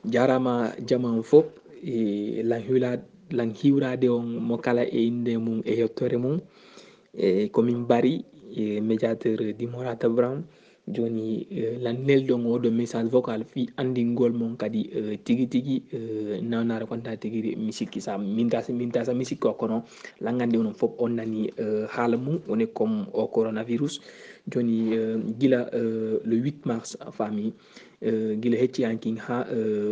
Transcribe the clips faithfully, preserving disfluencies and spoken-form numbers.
jarama jama fof e lan hiwla lan hiwrade on mo kala e inde mum e yettore mum e komin bari e médiateur dimorata brown joni lan neldon oɗo message vocal fi andingol mon kadi tigi tigi nawnare konta tigui mi sikki sa minta minta sa mi sikki o kono langande onon foof on nani haala mum woni comme o coronavirus joni guila le huit mars fami guila hecciyanki ha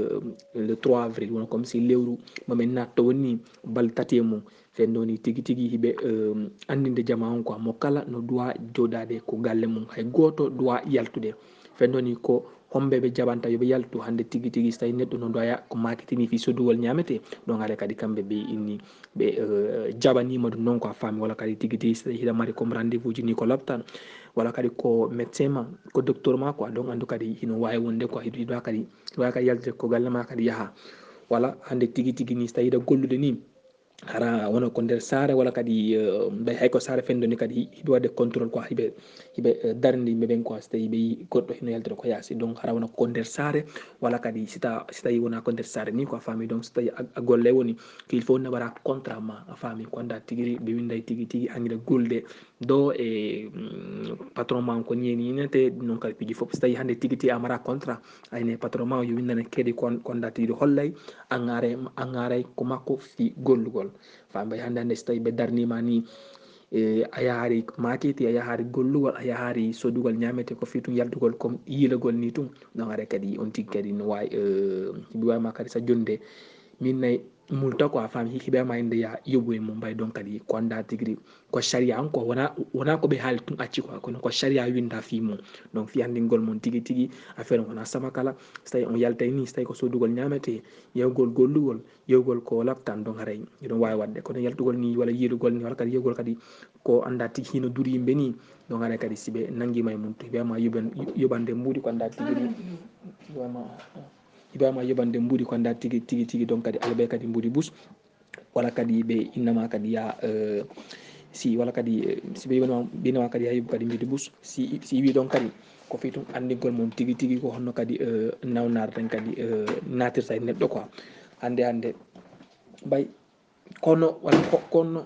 le trois avril wona comme si lewru mamin natto woni bal tati e mum fendoni tigi tigi hiɓe andinde jama on quoi mo kala no doit joɗade ko galle mum hay goto doit yaltude fendoni ko homɓeɓe jaɓanta yoɓe yaltu hande tigui tigui so tawi neɗɗo no doya ko makitini fi sodugol ñamete ɗon haade kadi kamɓe ɓe inni ɓe jaɓanima ɗum noon ko a faami walla kadi tigui tigui so tawi hiɗa mari comme rendez vous ji ni ko loftan walla kadi ko médecin ma ko docteur ma quoi donc andu kadi hino wawi wonde quoi hiɗa kadi wawi kadi yaltude ko galle ma kadi yaaha walla hande tigui tigui ni so tawi yiɗa gollude ni hara wona ko nder saare walla kadi ɓay hayko saare fendoni kadi hiɓe wadde contrôle quoi hiɓe hiɓe darde yimɓe ɓen quoi so tawi ɓe yi goɗɗo hino yaltude ko yaasi donc hara wona ko nder saare walla kadi sita so tawi wona ko nder saare ni quoi a faami donc so tawi a golle woni ko il faut ne waɗa contrat ma a faami ko anda tigui ɓe winday tigui tigui anguila gulde do e patron ma ko ni ni nete non kadi piiji foof so tawi hande tigui tigui amara contrat ayne patron ma o yo windane keeɗi kon konda tigui hollay engare engare ko makko fi gollugol famɓay hande hande so tawi ɓe darnima ni e a yahari makiti a yahari gollugol a yahari sodugol ñamete ko fi tun yaltugol comme yilagol ni tun ɗon ara kadi on tigui kadi no wawi hiɓe wawima kadi sa jonde min nayi multa ko a faami hikiɓema inde ya yoɓoye mum mbay donc kadi ko anda tigui rigui ko saria on quoi wona wona koɓe haali tun acci quoi kono ko saria winda fi mum donc fi andingol mon tigui tigui affaire wona sama kala so tawi on yaltay ni so tawi ko sodugol ñamete yewgol gollugol yewgol ko laftan donc haray iɗon wawi wadde kono yaltugol ni walla yilugol ni walla kadi yewgol kadi ko anda tigui hino duuri yimɓe ni donc haray kadi siɓe nanguima e mum to wiyama yoɓan yoɓande mbuɗi ko anda tigui rigui wiyama hiɓama yoɓande mbuuɗi ko anda tigui tigui tigui donc kadi alaɓe kadi mbuuɗi buus walla kadi ɓe innama kadi ya si walla kadi siɓe yiɓanima ɓinama kadi ya yoɓ kadi mbiɗi buus si si wi ɗon kadi ko fi tun andigol mum tigui tigui ko honno kadi nawnarden kadi natirta e neɗɗo quoi hande hande ɓay kono walla konno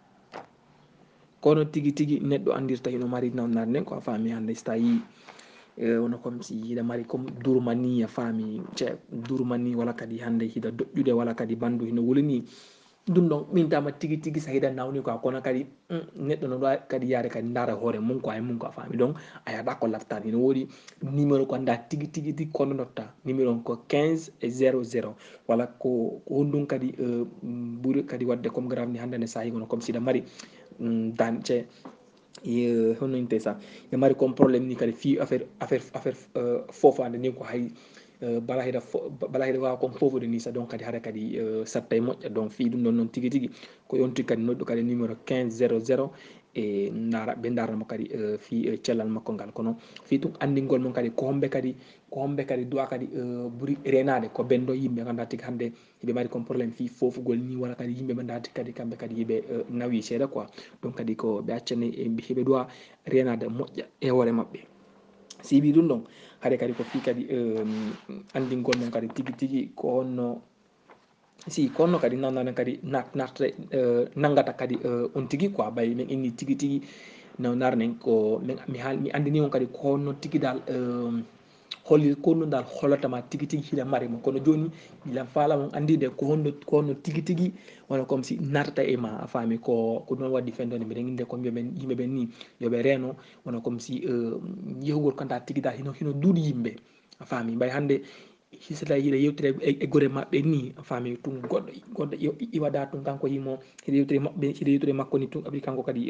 kono tigui tigui neɗɗo andirta hino mari nawnare nden ko a faami hande so tawi wono comme si hiɗa mari comme durmani a faami ce durmani walla kadi hande hiɗa doƴƴude walla kadi bandu hino wulani ɗum ɗon ɓintama tigui tigui sa hiɗa nawni quoi kono kadi neɗɗo no ɗo kadi yaade kadi daara hoore mum quoi e mum ko a faami donc a yahaɗa ko laftani no woodi numéro ko anda tigui tigui tigui konno notta numéro on ko quinze e zéro zéro walla ko honɗum kadi ɓuuri kadi wadde comme grave ni hande nde sa yi wono comme siɗa mari dance hono inte sa e mari comme probléme ni kadi fi affaire affaire affaire fofade ni ko hay bala hiɗa bala hiɗa wawa comme fofude ni sa donc kadi hara kadi satta e moƴƴa donc fi ɗum ɗon noon tigui tigui ko on tigui kadi noɗɗu kadi numéro quinze zéro zéro e dara ɓe daranmo kadi fi cellal makko ngal kono fi tum andingol mum kadi ko homɓe kadi ko homɓe kadi duwa kadi ɓuuri renade ko ɓen ɗo yimɓe ganduɗa tigui hande hiɓe mari comme probléme fi fofugol ni walla kadi yimɓe ɓe dati kadi kamɓe kadi hiɓe nawi seeɗa quoi donc kadi ko ɓe accani hiɓe duwa renade moƴƴa e hoore mabɓe si wi ɗum ɗon haade kadi ko fi kadi andingol mum kadi tigui tigui ko honno si ko honno kadi nawnaden kadi nat natta nanggata kadi on tigui quoi ɓay min inni tigui tigui nawnare nden ko mi haal mi andini on kadi ko honno tigui dal holli ko honno dal hollotama tigui tigui hiɗa mari mo kono joni miɗan falamo andide ko honno ko honno tigui tigui wona comme si natata e ma a faami ko ko ɗum waddi fendode mbiɗen inde ko mbiyaɓen yimɓeɓen ni yooɓe reeno wona comme si yehugol kanta tigui dal hino hino duuɗi yimɓe a faami ɓay hande so tawi hiɗa yewtira e guure mabɓe ni a faami tun goɗɗo goɗɗo iwada tun kanko yimo hiɗa yewtira mabɓe hiɗa yewtira e makko ni tun aɓi kanko kadi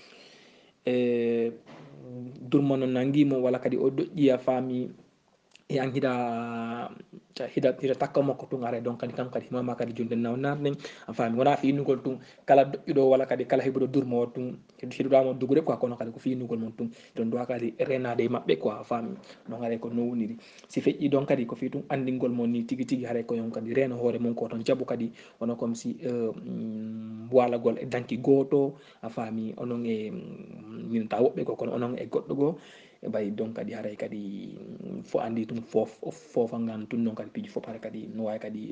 e durmano nanguimo walla kadi o doƴƴi a faami e an hiɗa hiɗa hiɗa takka makko tun ara donc kadi kanko kadi himama kadi jonde nawnare nden a faami wona fi innugol tun kala doƴƴuɗo walla kadi kala heɓuɗo durmo o tun hiɗoɗamo dugude quoi kono kadi ko fi innugol mum tun ɗon duwa kadi renade e mabɓe quoi a faami donc haray ko non woniri si feƴƴi donc kadi ko fi tun andingol mon ni tigui tigui haray ko yon kadi reeno hoore mum ko toon jaaɓu kadi wono comme si walagol e danki goto a faami onon e min ta woɓɓe ko kono onon e goɗɗo goo e ɓay donc kadi haray kadi fo andi tun fof fofangan tun non kadi piiji fof hara kadi no wawi kadi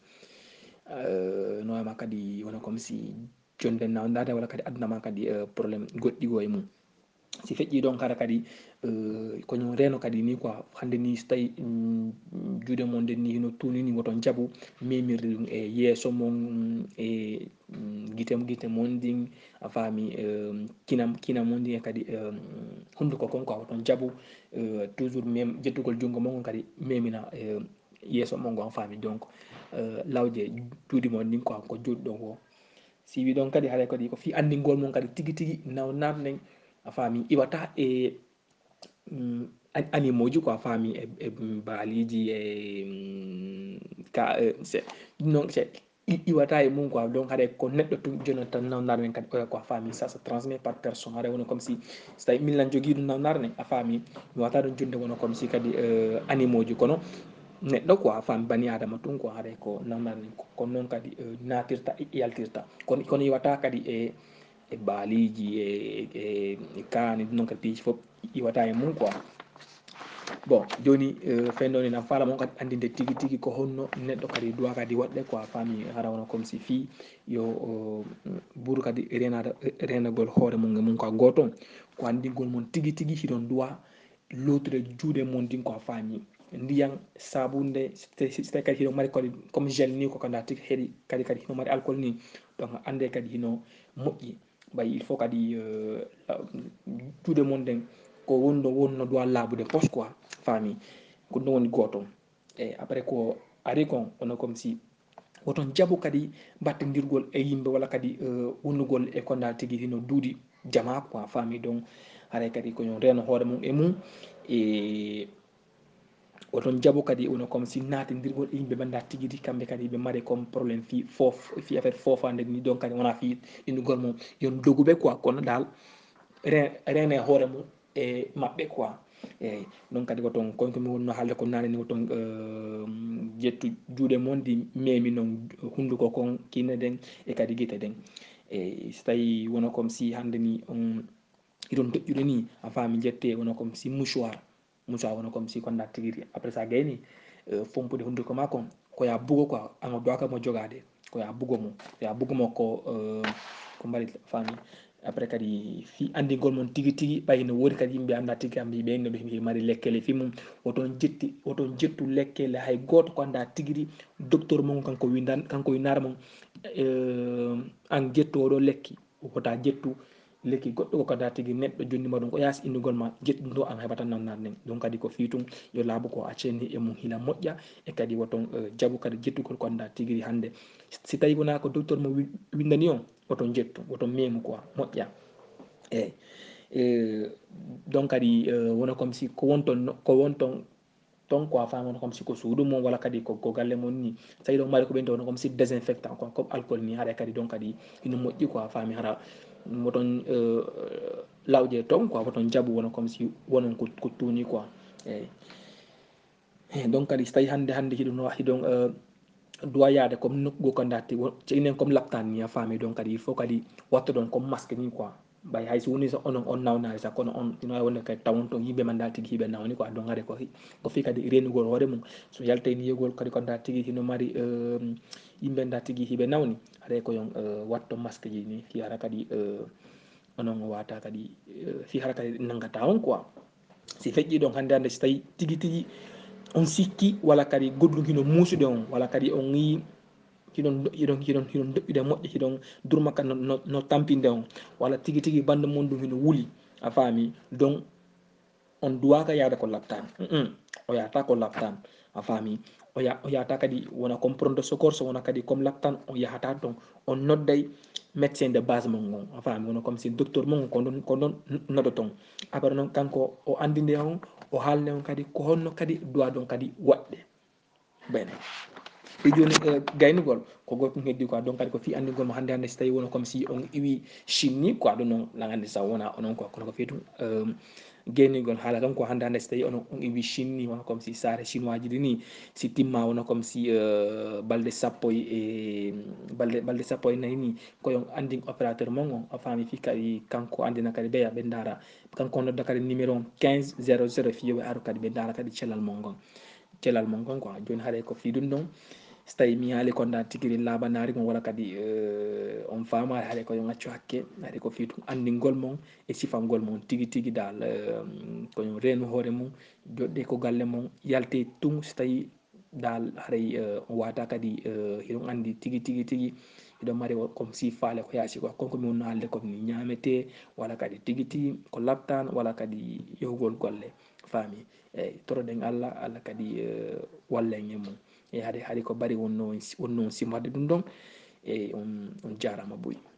no wayma kadi wona comme si jonde nawdade walla kadi adduna ma kadi probléme goɗɗi go e mum si feƴƴi donc hara kadi koñum reno kadi ni quoi hande ni so tawi juuɗe mon nden ni no tunini woton jaabu memirde ɗum e yesso mon e guite guite mon ndin a faami kina kina mon ndin e kadi hunduko kon quoi woton jaabu toujours même jettugol junngo mon gon kadi memina yesso mon gon a faami donc lawje juuɗe mon ndin quoi ko juuɗe ɗon ko si wi ɗon kadi haɗa kadi ko fi andingol mon kadi tigui tigui naw natnen a faami iwata e animaux ji quoi a faami e baaliji e ka non c'est iwata e mum quoi donc haɗa ko neɗɗo tun joni tan nawdare men kadi oya quoi a faami ça se transmet par personne haɗa wona comme si so tawi min lan jogui ɗum nawdare ne a faami mi wata ɗum jonde wona comme si kadi animaux ji kono neɗɗo quoi a faami bani adama tun quoi haɗay ko nawdare nen kono noon kadi natirta e yaltirta kono kono iwata kadi e e baaliji e e kaani noon kadi piiji fof iwata e mum quoi bon joni fennoni nan faala mon kadi andinde tigui tigui ko honno neɗɗo kadi duwa kadi waɗɗe quoi faami hara wona comme si fi yo ɓuuru kadi renade renagol hoore mum e mum quoi goto ko andingol mon tigui tigui hiɗon duwa lotude juuɗe mon ndin quoi faami ndiyan sabunde so tawi kadi hiɗo mari kadi comme gel ni ko kanda tigui heeɗi kadi kadi hino mari alcool ni donc ande kadi hino moƴƴi ɓay il faut kadi juuɗe mon nden ko wonno wonno duwa laabude pos quoi faami ko ɗum woni goto eyyi après ko ari kon wono comme si woton jaaɓu kadi battidirgol e yimɓe walla kadi wonnugol e konda tigui hino duuɗi jama quoi faami donc haray kadi koño reno hoore mum e mum e woton jaaɓu kadi wono comme si natidirgol e yimɓe banda tigui rigui kamɓe kadi ɓe mari comme probléme fi foof fi affaire fofade ni donc kadi wona fi innugol mum yon doguɓe quoi kono dal rene hoore mum e maɓɓe quoi eyyi donc kadi woton kon komi wonno haalde ko nane ni woton ƴettu juuɗe mon ndi memi noon hunduko kon kine ɗen e kadi guite ɗen eyyi so tawi wono comme si hande ni on iɗon doƴƴude ni a faami jette wono comme si mouchoir mouchoir wono comme si konda tigui rigui après sa gayni fompude hunduko ma kon koya bugo quoi an o dowaka mo jogade koya bugo mo ya bugo mo ko ko mbaɗi faami après kadi fi andigol mon tigui tigui ɓay no woodi kadi yimɓe anda tigui kamɓe ɓen noɓe mari lekkele fimum woton jetti woton jettu lekkele hay goto ko anda tigui rigui docteur mon kanko windan kanko winare mon an jettu oɗo lekki wota jettu lekki goɗɗo ko kada tigui neɗɗo jondima ɗum ko yasi innugol ma jettu ɗum ɗo an heɓata nawdare nden donc kadi ko fi tum yo laabu ko acceni e mum hila moƴƴa e kadi woton jaaɓu kadi jettugol ko anda tigui rigui hande si tawi wona ko docteur mo windani on woton jettu woton memu quoi moƴƴa eyyi donc kadi wona comme si ko wonton ko wonton ton quoi fami wona comme si ko suudu mum walla kadi ko galle mon ni so tawi ɗon mari ko ɓen wona comme si désinfectant quoi comme alcool ni haɗa kadi donc kadi ina moƴƴi quoi fami hara woton lawƴe ton quoi woton jaaɓu wona comme si wonon ko tuuni quoi eyyi donc kadi so tawi hande hande hiɗum hiɗon duwa yaade comme nokku go kanda tigui inen comme laptane ni a faami donc kadi il faut kadi watta ɗon comme masque ni quoi ɓay hayso woni so onon on nawnani sakh kono on ina wawi wonde kadi tawon to yimɓe manda tigui hiɓe nawni quoi donc haade ko ko fi kadi renugol hoore mum so yaltani yeygol kadi konda tigui hino mari yimɓe nda tigui hiɓe nawni haɗay ko yon watto masque ji ni fi hara kadi onon o wata kadi fi hara kadi nanggata on quoi si feƴƴi ɗon hande hande so tawi tigui tigui on sikki walla kadi goɗɗum hino muusude on walla kadi on yi hiɗon hiɗon hiɗon hiɗon doƴƴude moƴƴo hiɗon durmaka no no tampinde on walla tigui tigui bande mum ɗum hino wuuli a faami donc on duwaka yaade ko laptane o yahata ko laptane a faami o ya o yahata kadi wona comme pronde de secours so wona kadi comme laptane o yahata ton on nodday médecin de base mon on a faami wona comme si docteur mon ko ɗon ko ɗon nodoton après noon kanko o andinde on o haalne on kadi ko honno kadi duwa ɗon kadi waɗɗe bene e joni gaynugol ko goto ɗum heddi quoi donc kadi ko fi andigol mo hannde hannde so tawi wona comme si on iwi chimni quoi ɗum noon lagande sa wona onon quoi kono ko fi ɗum gaynugol haala tan ko hannde hannde so tawi onon on iwi chimni wona comme si sare chinois ji ɗi ni si timma wona comme si balɗe sappo e balɗe balɗe sappo e nayyi ni koyon andin opérateur mon on a faami fi kadi kanko andina kadi ɓeya ɓe daara kanko nodda kadi numéro quinze zéro zéro fi yoɓe aro kadi ɓe daara kadi cellal mon gon cellal mon gon quoi joni haaɗay ko fi ɗum ɗon so tawi mi haali konda tigiri labanari mon walla kadi on fama haade koyo gaccu hakke haade ko fi ɗum andingol mon e sifangol mon tigui tigui dal koyo reenu hoore mum joɗɗe ko galle mon yalte tum so tawi dal haray o wata kadi hiɗon andi tigui tigui tigui iɗon mari comme si faale ko yaasi quoi konko mi wonno haalde comme ni ñamete walla kadi tigui tigui ko labtano walla kadi yahugol golle faami eyyi toroɗen Allah Allah kadi wallen e mum e haade haade ko bari wonno wonno simorde ɗum ɗon e on on jarama Boy.